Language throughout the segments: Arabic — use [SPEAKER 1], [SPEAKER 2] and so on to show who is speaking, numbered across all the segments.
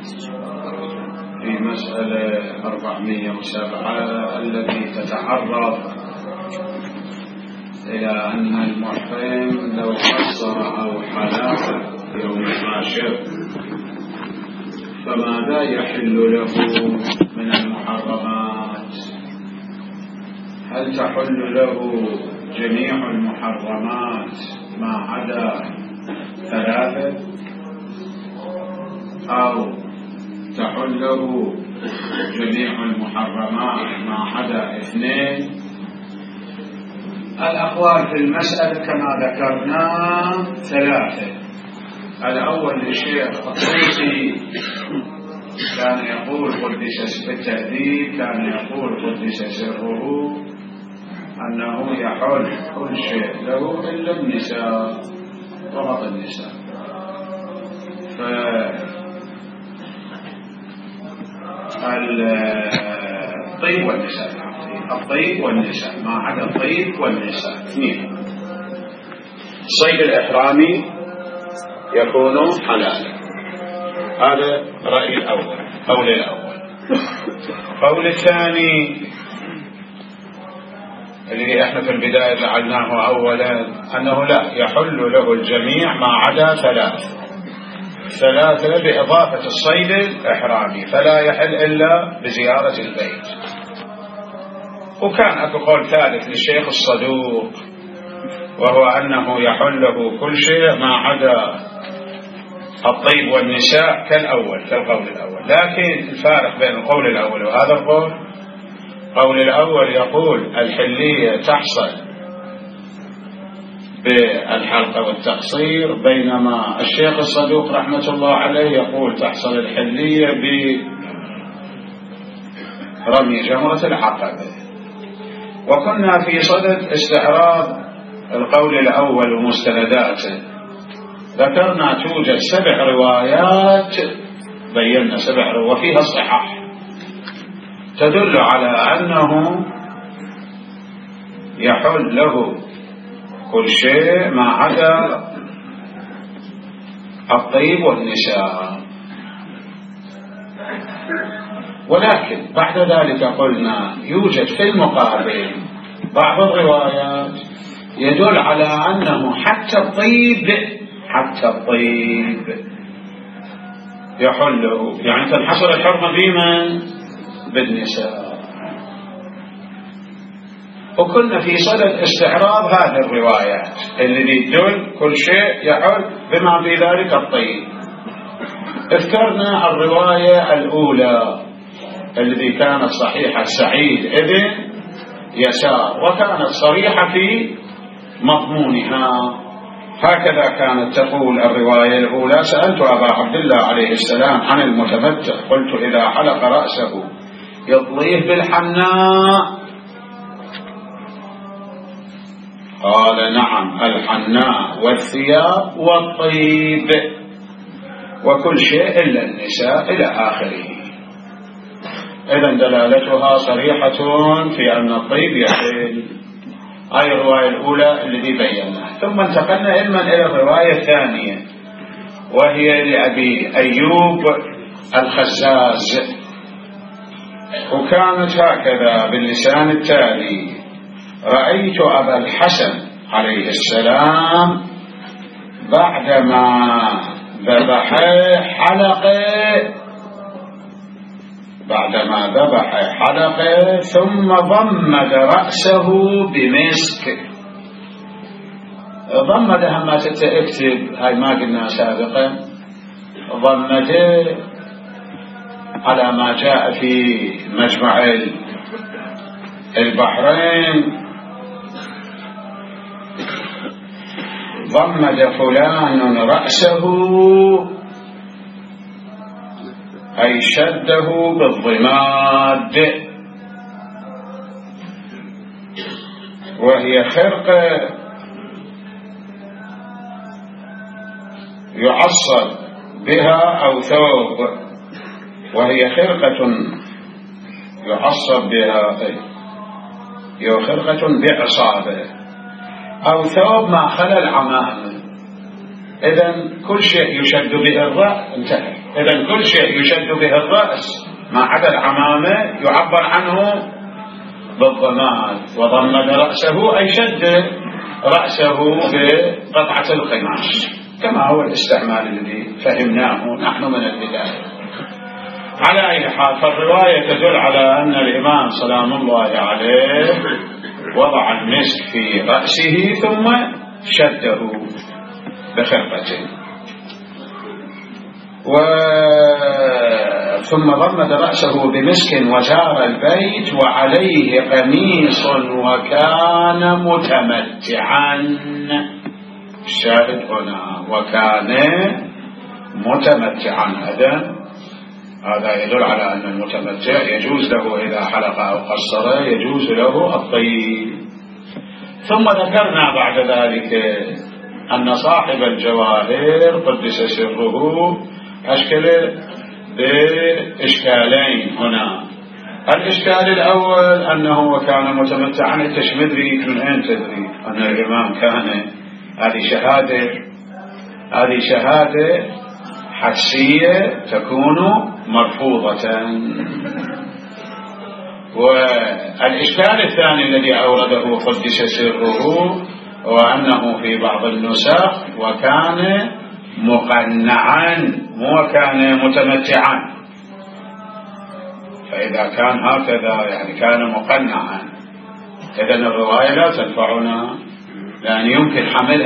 [SPEAKER 1] في مسألة 407 التي تتعرض إلى أن المحرم لو قصر أو حلق يوم العاشر فماذا يحل له من المحرمات؟ هل تحل له جميع المحرمات ما عدا 3 أو تحل له جميع المحرمات ما عدا 2؟ الأقوال في المسألة كما ذكرنا 3. الأول للشيخ الطوسي كان يقول قدس بالتأديب، كان يقول قدس سره أنه يحل كل شيء له إلا النساء، فقط النساء. الطيب والنساء، الطيب والنساء ما عدا الطيب والنساء 2. الصيد الإحرامي يكون حلالا. هذا رأي الأول، قول الأول. قول الثاني اللي احنا في البداية جعلناه أولا أنه لا، يحل له الجميع ما عدا 3 بإضافة الصيد الإحرامي، فلا يحل إلا بزيارة البيت. وكان أكو قول ثالث للشيخ الصدوق وهو أنه يحل له كل شيء ما عدا الطيب والنساء كالأول، كالقول الأول. لكن الفارق بين القول الأول وهذا القول، قول الأول يقول الحلية تحصل بالحلقة والتقصير، بينما الشيخ الصدوق رحمة الله عليه يقول تحصل الحلية برمي جمرة العقبة. وكنا في صدد استعراض القول الأول ومستنداته، ذكرنا توجد 7 روايات، بينا 7 روايات وفيها الصحاح تدل على أنه يحل له كل شيء ما عدا الطيب والنساء. ولكن بعد ذلك قلنا يوجد في المقابل بعض الروايات يدل على أنه حتى الطيب يحله، يعني تنحصر الحرمة بمن؟ بالنساء. وكنا في صدد استعراض هذه الروايات اللي تدل كل شيء يحل بما في ذلك الطيب. اذكرنا الرواية الأولى التي كانت صحيحة سعيد ابن يسار، وكانت صريحة في مضمونها. هكذا كانت تقول الرواية الأولى: سألت أبا عبد الله عليه السلام عن المتمتع، قلت إذا حلق رأسه يطليه بالحناء؟ قال نعم، الحناء والثياب والطيب وكل شيء إلا النساء إلى آخره. إذن دلالتها صريحة في أن الطيب يحل. هاي الرواية الأولى التي بيناها. ثم انتقلنا علما إلى الرواية الثانية وهي لأبي أيوب الخزاز، وكانت هكذا باللسان التالي: رأيت أبا الحسن عليه السلام بعدما ذبح حلقه ثم ضمد رأسه بمسك. ضمدها ما تكتب، هاي ما قلنا سابقا، ضمده على ما جاء في مجمع البحرين: ضمد فلان رأسه أي شده بالضماد، وهي خرقة يعصب بها أو ثوب، وهي خرقة يعصب بها، هي خرقة بعصابة أو ثوب ما خلا العمامة. إذن كل شيء يشد به الرأس انتهى. إذن كل شيء يشد به الرأس ما عدا العمامة يعبر عنه بالضماد، وضمد رأسه أي شد رأسه بقطعة القماش، كما هو الاستعمال الذي فهمناه نحن من البداية. على أي حال، فالرواية تدل على أن الإمام سلام الله عليه وضع المسك في رأسه ثم شده بخرقته، ثم ضمد رأسه بمسك وزار البيت وعليه قميص وكان متمتعا. الشاهد هنا وكان متمتعا، هذا يدل على أن المتمتع يجوز له إذا حلق أو قصر يجوز له الطيب. ثم ذكرنا بعد ذلك أن صاحب الجواهر قدس سره أشكل بإشكالين هنا. الإشكال الأول أنه وكان متمتعا، أنت مدري من أين تدري أن الإمام كان؟ هذه شهادة حدسية تكون مرفوضة. والإشكال الثاني الذي أورده قدس سره هو أنه في بعض النسخ وكان مقنعا وكان متمتعا، فإذا كان هكذا يعني كان مقنعا، إذن الرواية لا تنفعنا، لأن يمكن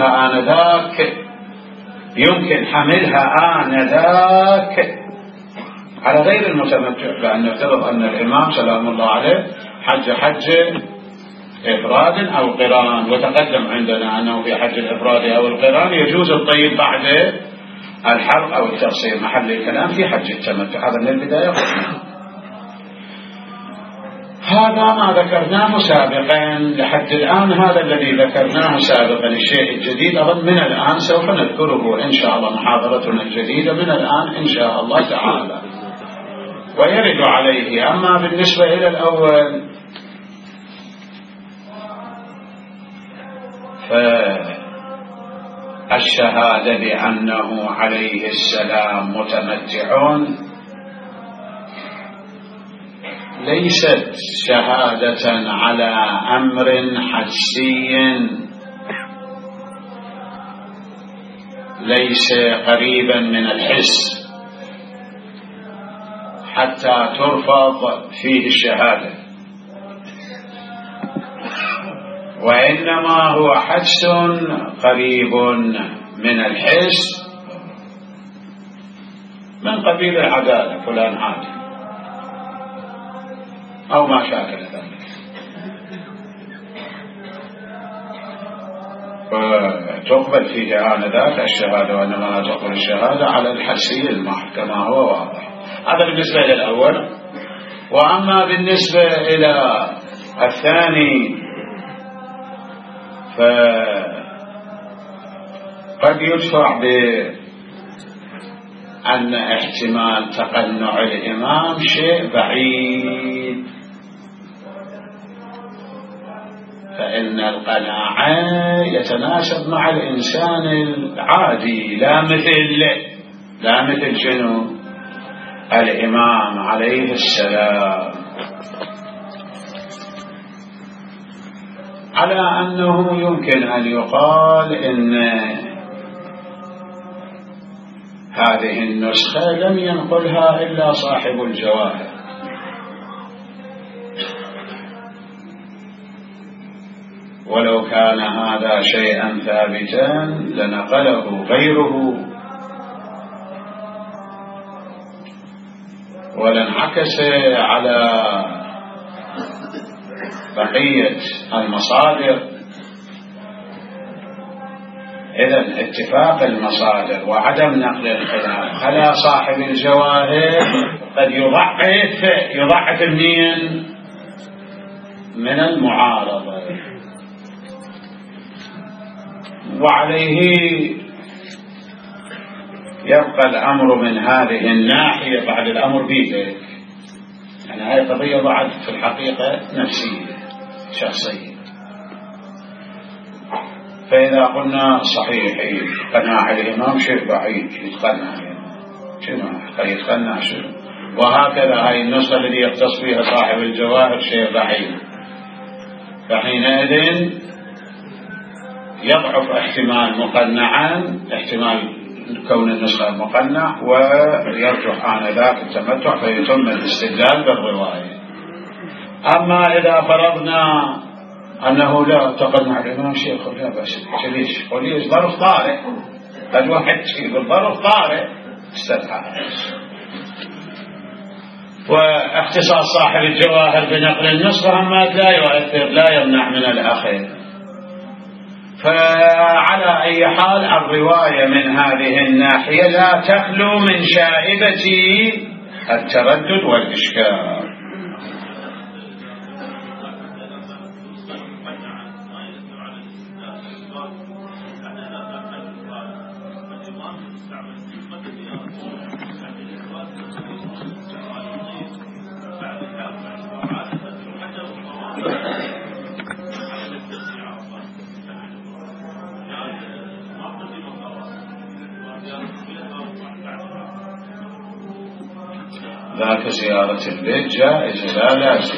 [SPEAKER 1] حملها آنذاك على غير المتمتع، لأن نفترض أن الإمام سلام الله عليه حج إفراد أو قران، وتقدم عندنا أنه في حج الإفراد أو القران يجوز الطيب بعد الحلق أو التقصير، محل الكلام في حج التمتع. هذا من البداية قلنا. هذا ما ذكرناه سابقا لحد الآن، هذا الذي ذكرناه سابقا. الشيء الجديد أظن من الآن سوف نذكره إن شاء الله، محاضرتنا الجديدة من الآن إن شاء الله تعالى، ويرد عليه. أما بالنسبة إلى الأول فالشهادة بأنه عليه السلام متمتع ليست شهادة على أمر حدسي، ليس قريبا من الحس حتى ترفض فيه الشهادة، وإنما هو حدس قريب من الحس من قبيل العدالة، فلان عادل أو ما شاكل ذلك، فتقبل فيه آنذاك الشهادة، وإنما لا تقبل الشهادة على الحسي المحض كما هو واضح. هذا بالنسبة إلى الأول. وأما بالنسبة إلى الثاني فقد يدفع بأن احتمال تقنع الإمام شيء بعيد، فإن القناعة يتناسب مع الإنسان العادي، لا مثل شنو الإمام عليه السلام، على أنه يمكن أن يقال إن هذه النسخة لم ينقلها إلا صاحب الجواهر، ولو كان هذا شيئا ثابتا لنقله غيره ولانعكس على بقية المصادر. إذن اتفاق المصادر وعدم نقل الخلاف خلا صاحب الجواهر قد يضعف منين من المعارضة، وعليه يبقى الأمر من هذه الناحية بعد الأمر بيدك. يعني هذه قضية بعد في الحقيقة نفسية شخصية. فإذا قلنا صحيح قناع الإمام شيء بعيد يتقنع، شنو يتقنع شنو؟ وهكذا هاي النسخة التي يختص بها صاحب الجواهر شيء ضعيف، فحينئذ يضعف احتمال مقنعا، احتمال كون النسخة مقنع، ويرجح آنذاك التمتع فيتم الاستدلال بالرواية. أما إذا فرضنا أنه لا تقنع الإمام شيخ لا بأس، ليش؟ وليش ظرف طارئ، قد واحد يقول ظرف طارئ استدعى. واختصاص صاحب الجواهر بنقل النسخة أما لا يؤثر، لا يمنع من الأخير. فعلى أي حال الرواية من هذه الناحية لا تخلو من شائبة التردد والإشكال. ذاك زيارة البيت جائزة لا لازم،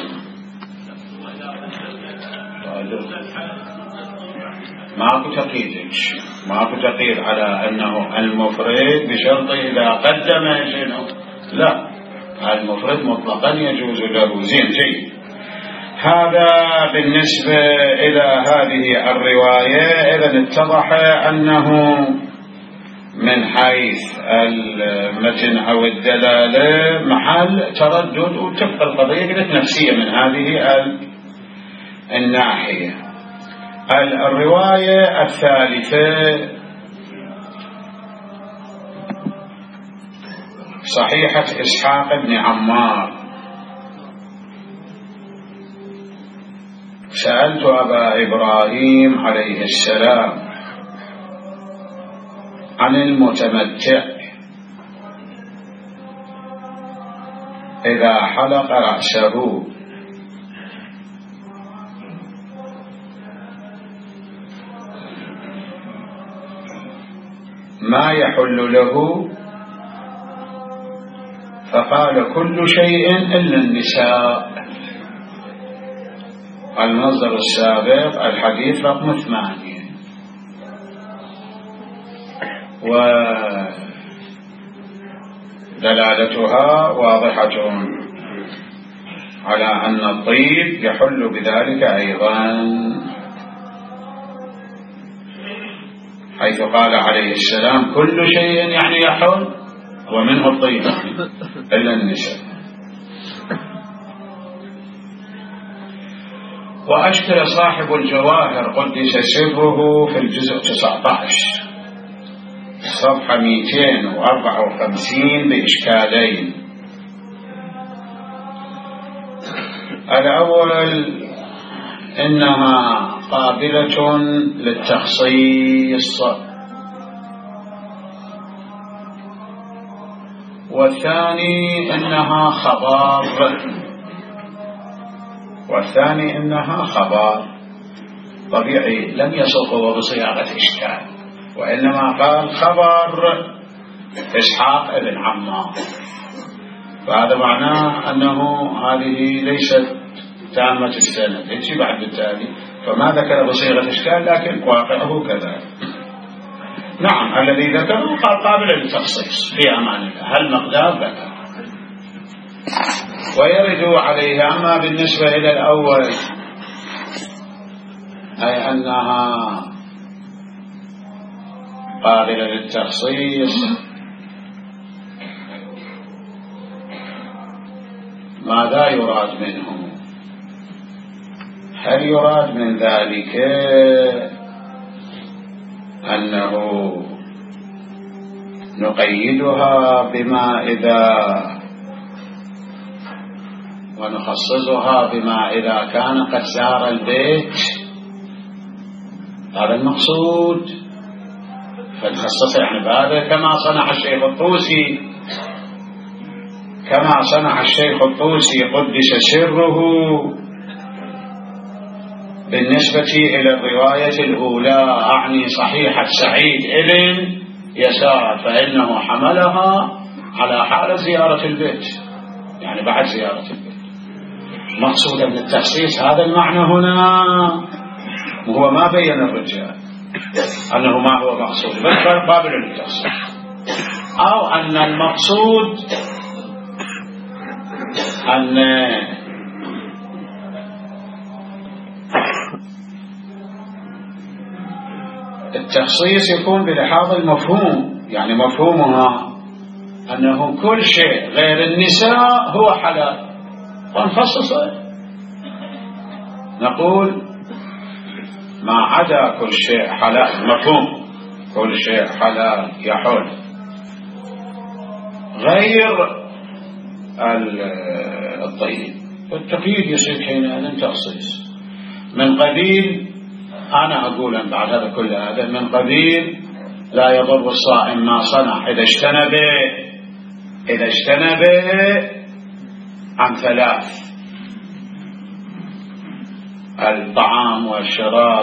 [SPEAKER 1] ماكو تقييد على أنه المفرد بشرط إذا قدم شنو، لا المفرد مطلقا يجوز له. زين جيد. هذا بالنسبة إلى هذه الرواية. إذن اتضح أنه من حيث المتن أو الدلالة محل تردد، وتبقى القضية قلت نفسية من هذه الناحية. الرواية الثالثة صحيحة إسحاق بن عمار. سألت أبا إبراهيم عليه السلام عن المتمتع إذا حلق رأسه ما يحل له، فقال كل شيء إلا النساء. المصدر السابق الحديث رقم 8. ودلالتها واضحة على أن الطيب يحل بذلك أيضا، حيث قال عليه السلام كل شيء يعني يحل، ومنه الطيب إلا النساء. وأشكل صاحب الجواهر قدس سره في الجزء 19 صفحة 254 بإشكالين. الأول إنها قابلة للتخصيص، والثاني إنها خبر طبيعي لم يصفه بصياغة إشكال، وإنما قال خبر إسحاق بن عمار، فهذا معناه أنه هذه ليست تامة السند، يجي بعد بالتالي فما ذكر بصيغة إشكال لكن واقعه كذلك. نعم الذي ذكره قال قابل للتخصيص في أمان الله، هل مقدار ذكر ويرد عليه. أما بالنسبة إلى الأول أي أنها قابلة للتخصيص، ماذا يراد منه؟ هل يراد من ذلك أنه نقيدها بما إذا ونخصصها بما إذا كان قد زار البيت، هذا المقصود، فنخصص يعني بهذا كما صنع الشيخ الطوسي قدس سره بالنسبة إلى الرواية الأولى، أعني صحيحة سعيد ابن يسار، فإنه حملها على حال زيارة البيت، يعني بعد زيارة البيت. مقصودا بالتخصيص هذا المعنى هنا، وهو ما بين الرجال أنه ما هو مقصود، بل قابل للتخصيص، أو أن المقصود أن التخصيص يكون بلحاظ المفهوم، يعني مفهومها أنه كل شيء غير النساء هو حلال، ونخصصه نقول ما عدا كل شيء حلال، مفهوم كل شيء حلال يحل غير الطيب، والتقييد يصير حينئذ تخصيص من قبيل، أنا أقول بعد هذا كل هذا من قبيل لا يضر الصائم ما صنع إذا اجتنب عن ثلاث: الطعام والشراب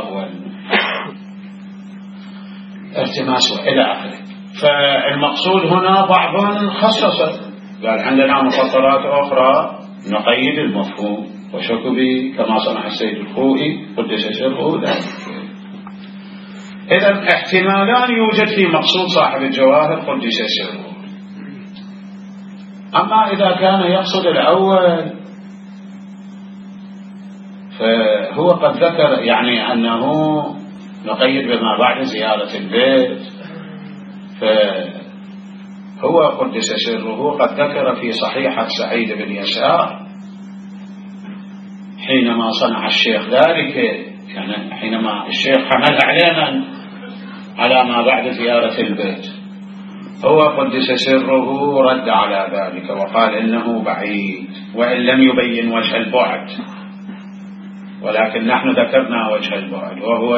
[SPEAKER 1] والالتماس إلى آخره. فالمقصود هنا بعض خصص، قال عندنا مفطرات أخرى نقيد المفهوم، وشكبي كما صنع السيد الخوئي قدس سره ذلك. إذن احتمالان يوجد في مقصود صاحب الجواهر قدس سره. أما إذا كان يقصد الأول فهو قد ذكر يعني أنه نقيد بما بعد زيارة البيت، فهو قدس سره قد ذكر في صحيحة سعيد بن يسار حينما صنع الشيخ ذلك، يعني حينما الشيخ حمل علينا على ما بعد زيارة البيت، هو قدس سره رد على ذلك وقال إنه بعيد، وإن لم يبين وجه البعد، ولكن نحن ذكرنا وجه البعد، وهو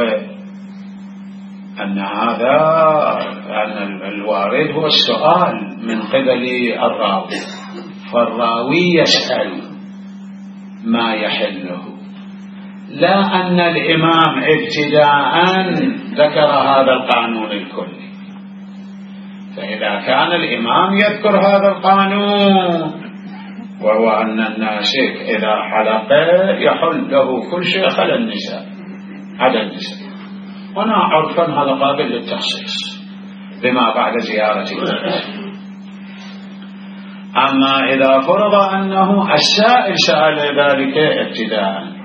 [SPEAKER 1] أن هذا أن الوارد هو السؤال من قبل الراوي، فالراوي يسأل ما يحله، لا أن الإمام ابتداء ذكر هذا القانون الكلي. فإذا كان الإمام يذكر هذا القانون، وهو أن الناسك إذا حلق يحل له كل شيء خلا النساء عدا النساء، هنا عرفا هذا قابل للتخصيص بما بعد زيارة البيت. أما إذا فرض أنه السائل سأل ذلك ابتداء،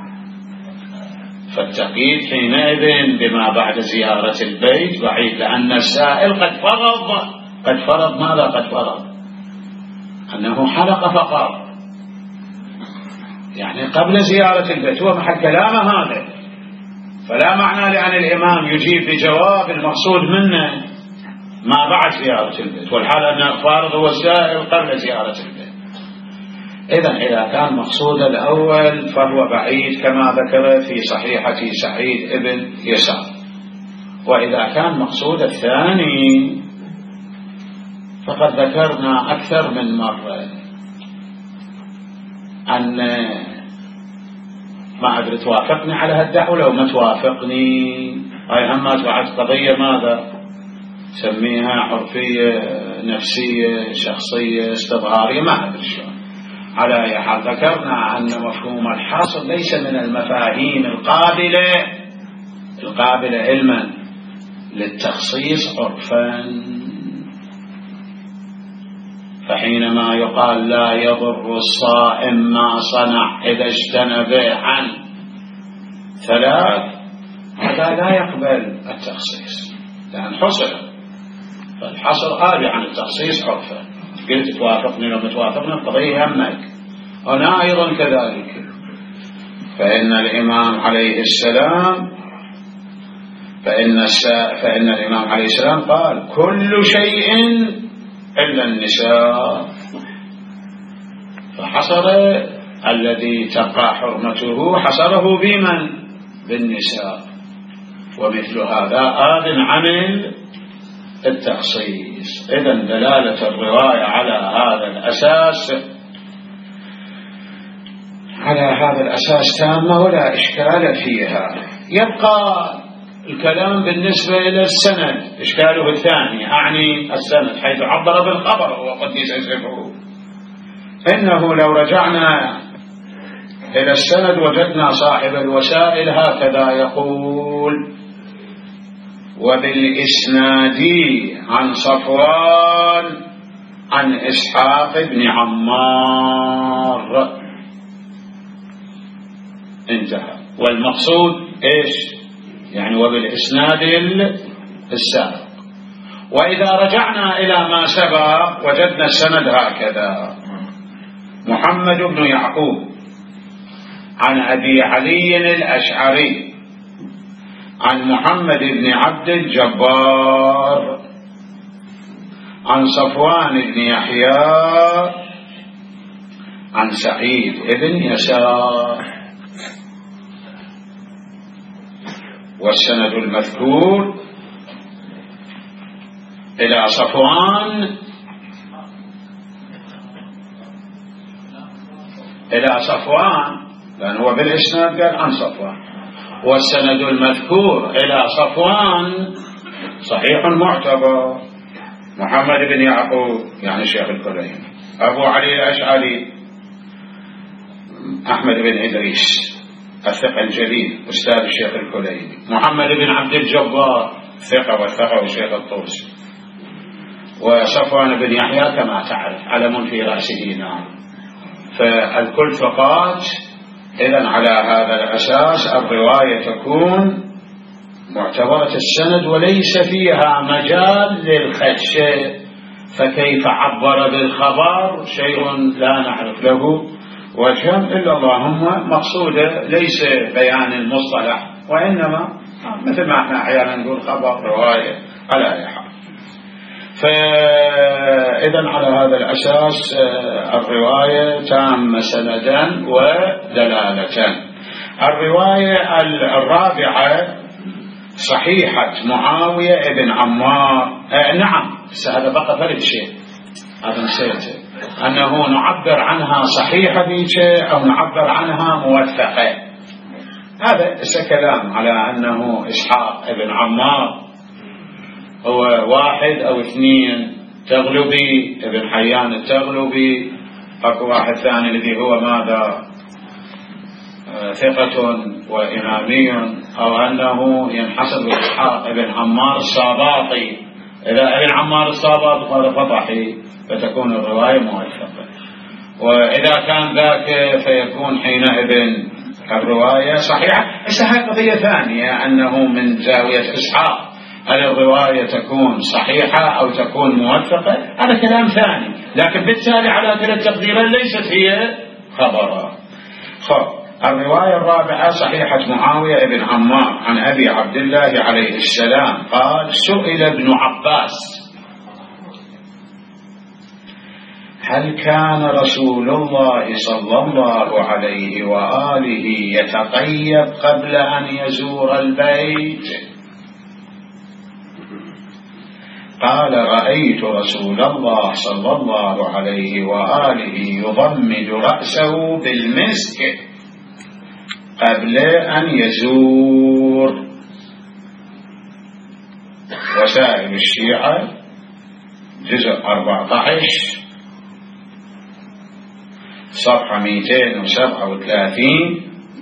[SPEAKER 1] فالتقييد حينئذ بما بعد زيارة البيت بعيد، لأن السائل قد فرض ماذا؟ قد فرض أنه حلق فقط، يعني قبل زيارة البيت، هو محل كلامه هذا، فلا معنى لأن الإمام يجيب بجواب المقصود منه ما بعد زيارة البيت، والحال أن فارض هو السائل قبل زيارة البيت. إذن إذا كان مقصود الأول فهو بعيد كما ذكر في صحيحة سعيد ابن يسار، وإذا كان مقصود الثاني فقد ذكرنا أكثر من مرة أن ما أدري توافقني على هالدعوة، لو ما توافقني هاي همات بعد قضية ماذا سميها، عرفية نفسية شخصية استظهارية، ما أدري شلون. على أي حال ذكرنا أن مفهوم الحصر ليس من المفاهيم القابلة علما للتخصيص عرفا. فحينما يقال لا يضر الصائم ما صنع إذا اجتنب عن ثلاث، هذا لا يقبل التخصيص لأن حصر، فالحصر آلي عن التخصيص عرفا. قلت توافقني لو متوافقنا القضية همك، هنا أيضا كذلك. فإن الإمام عليه السلام فإن الإمام عليه السلام قال كل شيء إلا النساء، فحصر الذي تقع حرمته حصره بمن؟ بالنساء، ومثل هذا آذن عن التخصيص. إذن دلالة الرواية على هذا الأساس تامة ولا إشكال فيها. يبقى الكلام بالنسبة إلى السند إشكاله الثاني، أعني السند حيث عبر بالخبر هو قديس سره. إنه لو رجعنا إلى السند وجدنا صاحب الوسائل هكذا يقول: وبالإسناد عن صفوان عن إسحاق بن عمار، انتهى. والمقصود إيش؟ يعني وبالإسناد السابق. وإذا رجعنا إلى ما سبق وجدنا السند هكذا: محمد بن يعقوب عن أبي علي الأشعري عن محمد بن عبد الجبار عن صفوان بن يحيى عن سعيد بن يسار. والسند المذكور إلى صفوان لأنه هو بالإسناد قال عن صفوان، والسند المذكور إلى صفوان صحيح معتبر. محمد بن يعقوب يعني شيخ الكليني، أبو علي الأشعري أحمد بن إدريس الثقة الجليل أستاذ الشيخ الكليني، محمد بن عبد الجبار ثقة والثقة وشيخ الطوسي، وصفوان بن يحيى كما تعرف علم في رأسه نعم. فالكل ثقات. إذن على هذا الأساس الرواية تكون معتبرة السند وليس فيها مجال للخدش. فكيف عبر بالخبر شيء لا نعرف له وجه إلا اللهم مقصوده ليس بيان المصطلح، وإنما مثل ما احنا أحيانا نقول خبر رواية على أي حال. فإذا على هذا الأساس الرواية تامة سندا ودلالة. الرواية الرابعة صحيحة معاوية بن عمار. نعم، هذا بقى فرد شيء هذا نسيته، أنه نعبر عنها صحيحة بيك أو نعبر عنها موثقة. هذا كلام على أنه إسحاق بن عمار هو واحد أو اثنين، تغلبي ابن حيان التغلبي، أكو واحد ثاني الذي هو ماذا ثقة وإمامي، أو أنه ينحسب إسحاق بن عمار الصاباطي. إذا ابن عمار الصاباطي قال فضحي فتكون الرواية موثقة، وإذا كان ذاك فيكون حينئذ الرواية صحيحة. هذه قضية ثانية، أنه من زاوية إسحاق هل الرواية تكون صحيحة أو تكون موثقة، هذا كلام ثاني، لكن بالتالي على كلا التقديرين ليست هي خبرا. الرواية الرابعة صحيحة معاوية بن عمار عن أبي عبد الله عليه السلام قال: سئل ابن عباس: هل كان رسول الله صلى الله عليه وآله يتطيب قبل أن يزور البيت؟ قال: رأيت رسول الله صلى الله عليه وآله يضمد رأسه بالمسك قبل أن يزور. وسائل الشيعة جزء 14 صفحة 237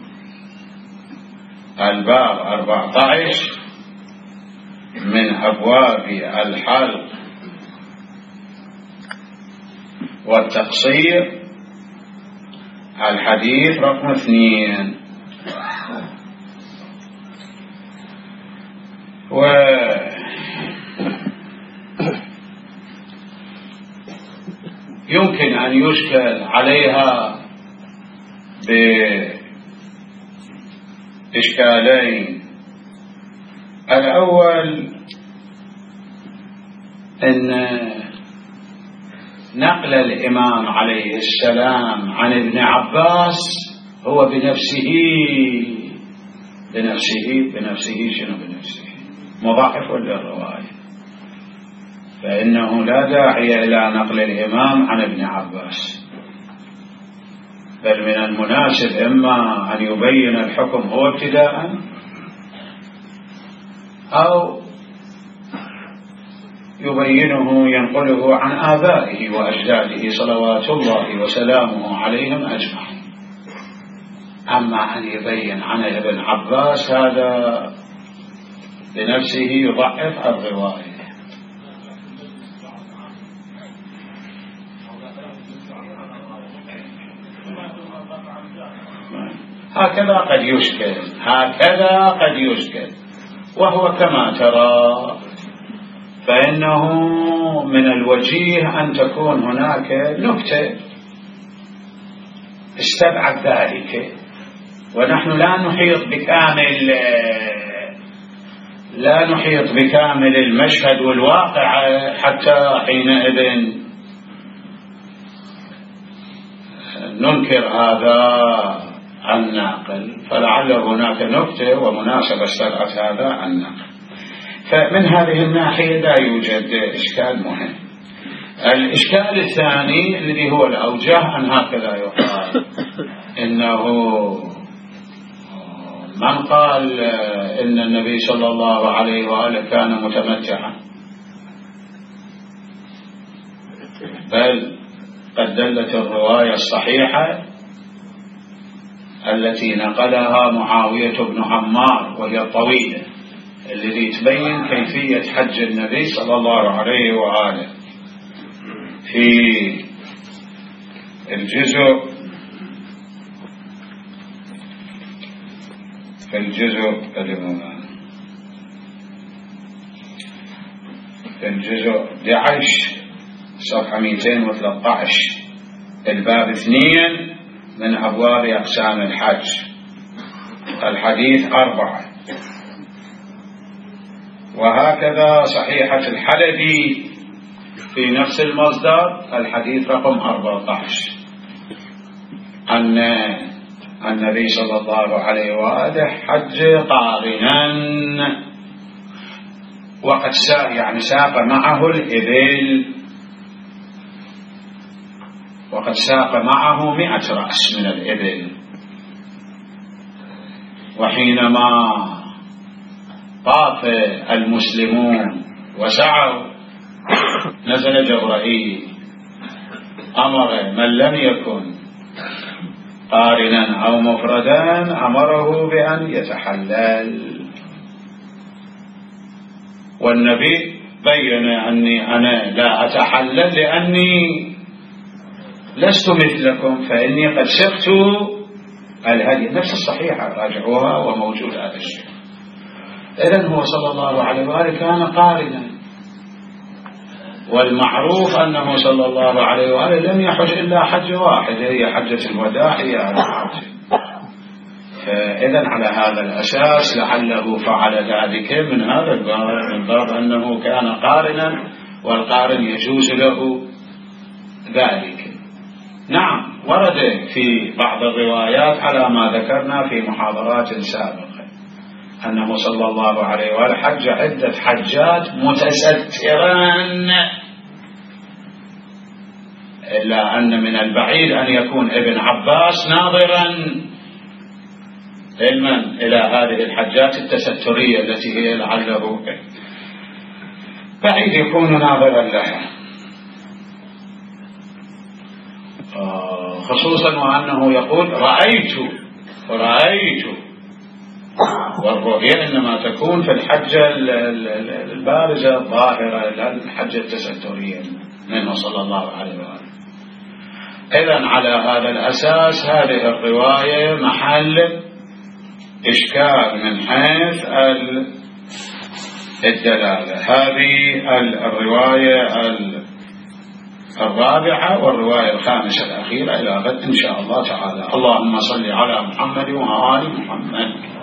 [SPEAKER 1] الباب 14 من أبواب الحلق والتقصير الحديث رقم 2. ويمكن أن يشكل عليها بإشكالين. الأول أن نقل الإمام عليه السلام عن ابن عباس هو بنفسه شنو بنفسه مضاعف للرواية، فإنه لا داعي إلى نقل الإمام عن ابن عباس، بل من المناسب إما أن يبين الحكم هو ابتداء أو يبينه ينقله عن آبائه وأجداده صلوات الله وسلامه عليهم أجمعين. أما أن يبين عن ابن عباس هذا بنفسه يضعف الرواية. هكذا قد يشكل وهو كما ترى، فإنه من الوجيه أن تكون هناك نكتة استبعد ذلك، ونحن لا نحيط بكامل المشهد والواقع حتى حينئذ ننكر هذا الناقل، فلعل هناك نكتة ومناسبة استبعد هذا الناقل. فمن هذه الناحية لا يوجد إشكال مهم. الإشكال الثاني الذي هو الأوجه أن هكذا يقال إنه من قال إن النبي صلى الله عليه وآله كان متمتعا، بل قد دلت الرواية الصحيحة التي نقلها معاوية بن عمار وهي الطويلة التي تبين كيفية حج النبي صلى الله عليه وآله في الجزء 11 صفحة 213 الباب 2 من أبواب أقسام الحج، الحديث 4. وهكذا صحيحة الحلبي في نفس المصدر الحديث رقم 14 أن النبي صلى الله عليه وآله حج قارنا، وقد ساق معه الإبل، وقد ساق معه 100 رأس من الإبل. وحينما طاف المسلمون وسعوا نزل جبرائيل أمر من لم يكن قارنا أو مفردا أمره بأن يتحلل، والنبي بين أني أنا لا أتحلل لأني لست مثلكم فإني قد سقت الهدي. نفس الصحيحة راجعوها وموجود هذا الشيء. إذن هو صلى الله عليه وآله كان قارنا، والمعروف أنه صلى الله عليه وآله لم يحج إلا حجة واحدة هي حجة الوداع هي الحج. فإذن على هذا الأساس لعله فعل ذلك من هذا الباب، من باب أنه كان قارنا والقارن يجوز له ذلك. نعم ورد في بعض الروايات على ما ذكرنا في محاضرات سابقة أنه صلى الله عليه وآله حج عدة حجات متسترا، إلا أن من البعيد أن يكون ابن عباس ناظرا علما إلى هذه الحجات التسترية التي هي لعله بعيد يكون ناظرا لها، خصوصا وأنه يقول رأيت، والرؤية إنما تكون في الحجة البارزة الظاهرة لا الحجة التسترية منه صلى الله عليه وآله. إذن على هذا الأساس هذه الرواية محل إشكال من حيث الدلالة. هذه الرواية الرابعة والرواية الخامسة الأخيرة إلى غد إن شاء الله تعالى. اللهم صل على محمد وآل محمد.